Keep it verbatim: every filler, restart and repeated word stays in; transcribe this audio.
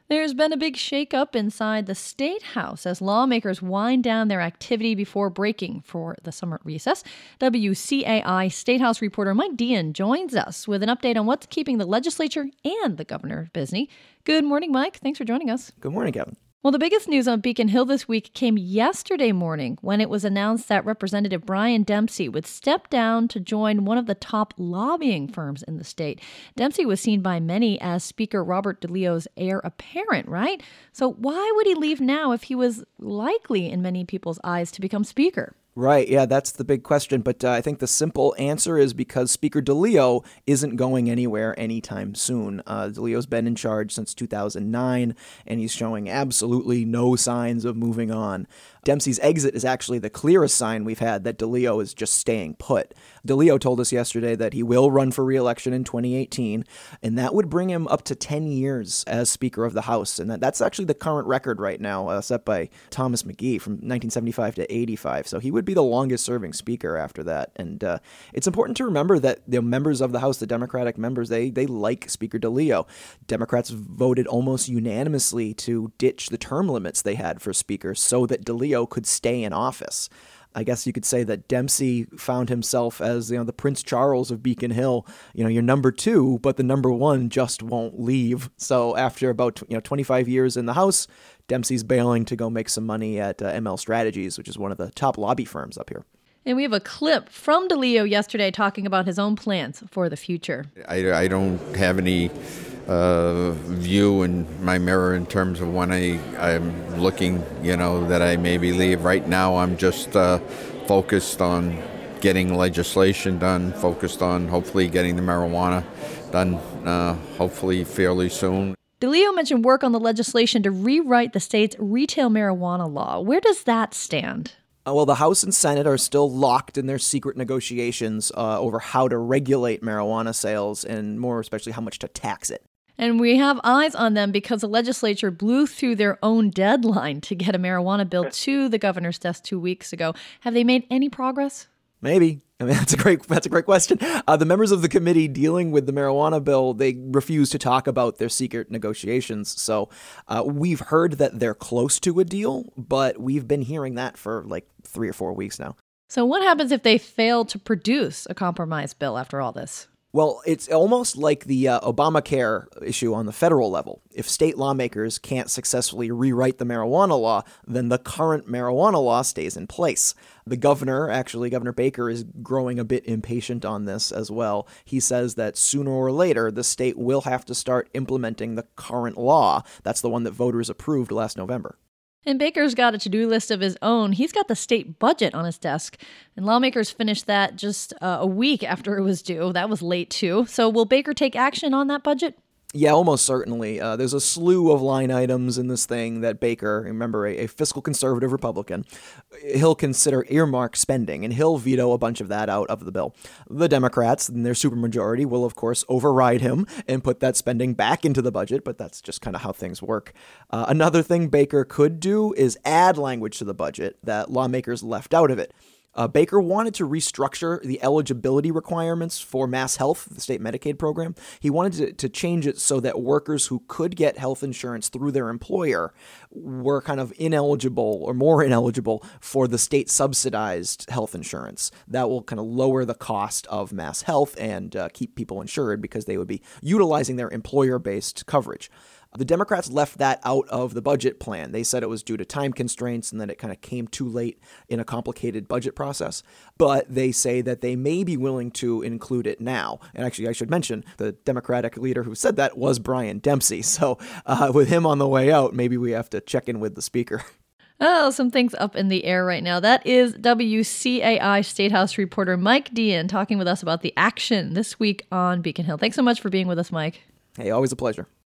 There's been a big shakeup inside the State House as lawmakers wind down their activity before breaking for the summer recess. W C A I State House reporter Mike Dean joins us with an update on what's keeping the legislature and the governor busy. Good morning, Mike. Thanks for joining us. Good morning, Kevin. Well, the biggest news on Beacon Hill this week came yesterday morning when it was announced that Representative Brian Dempsey would step down to join one of the top lobbying firms in the state. Dempsey was seen by many as Speaker Robert DeLeo's heir apparent, right? So why would he leave now if he was likely, in many people's eyes, to become Speaker? Right. Yeah, that's the big question. But uh, I think the simple answer is because Speaker DeLeo isn't going anywhere anytime soon. Uh, DeLeo's been in charge since two thousand nine, and he's showing absolutely no signs of moving on. Dempsey's exit is actually the clearest sign we've had that DeLeo is just staying put. DeLeo told us yesterday that he will run for re-election in twenty eighteen, and that would bring him up to ten years as Speaker of the House. And that, that's actually the current record right now, uh, set by Thomas McGee from nineteen seventy-five to eighty-five. So he would be the longest serving Speaker after that. And uh, it's important to remember that the members of the House, the Democratic members, they they like Speaker DeLeo. Democrats voted almost unanimously to ditch the term limits they had for Speaker so that DeLeo could stay in office. I guess you could say that Dempsey found himself as, you know, the Prince Charles of Beacon Hill. You know, you're number two, but the number one just won't leave. So after about, you know, twenty-five years in the House, Dempsey's bailing to go make some money at uh, M L Strategies, which is one of the top lobby firms up here. And we have a clip from DeLeo yesterday talking about his own plans for the future. I, I don't have any uh, view in my mirror in terms of when I, I'm looking, you know, that I maybe leave. Right now, I'm just uh, focused on getting legislation done, focused on hopefully getting the marijuana done, uh, hopefully fairly soon. DeLeo mentioned work on the legislation to rewrite the state's retail marijuana law. Where does that stand? Uh, well, the House and Senate are still locked in their secret negotiations uh, over how to regulate marijuana sales and more especially how much to tax it. And we have eyes on them because the legislature blew through their own deadline to get a marijuana bill to the governor's desk two weeks ago. Have they made any progress? Maybe. I mean, that's a great that's a great question. Uh, the members of the committee dealing with the marijuana bill, they refuse to talk about their secret negotiations. So uh, we've heard that they're close to a deal, but we've been hearing that for like three or four weeks now. So what happens if they fail to produce a compromise bill after all this? Well, it's almost like the uh, Obamacare issue on the federal level. If state lawmakers can't successfully rewrite the marijuana law, then the current marijuana law stays in place. The governor, actually, Governor Baker, is growing a bit impatient on this as well. He says that sooner or later, the state will have to start implementing the current law. That's the one that voters approved last November. And Baker's got a to-do list of his own. He's got the state budget on his desk, and lawmakers finished that just uh, a week after it was due. That was late, too. So will Baker take action on that budget? Yeah, almost certainly. Uh, there's a slew of line items in this thing that Baker, remember, a, a fiscal conservative Republican, he'll consider earmark spending, and he'll veto a bunch of that out of the bill. The Democrats, in their supermajority, will, of course, override him and put that spending back into the budget, but that's just kind of how things work. Uh, another thing Baker could do is add language to the budget that lawmakers left out of it. Uh, Baker wanted to restructure the eligibility requirements for Mass Health, the state Medicaid program. He wanted to, to change it so that workers who could get health insurance through their employer were kind of ineligible or more ineligible for the state subsidized health insurance. That will kind of lower the cost of Mass Health and uh, keep people insured because they would be utilizing their employer-based coverage. The Democrats left that out of the budget plan. They said it was due to time constraints and that it kind of came too late in a complicated budget process. But they say that they may be willing to include it now. And actually, I should mention, the Democratic leader who said that was Brian Dempsey. So uh, with him on the way out, maybe we have to check in with the speaker. Oh, some things up in the air right now. That is W C A I State House reporter Mike Dean talking with us about the action this week on Beacon Hill. Thanks so much for being with us, Mike. Hey, always a pleasure.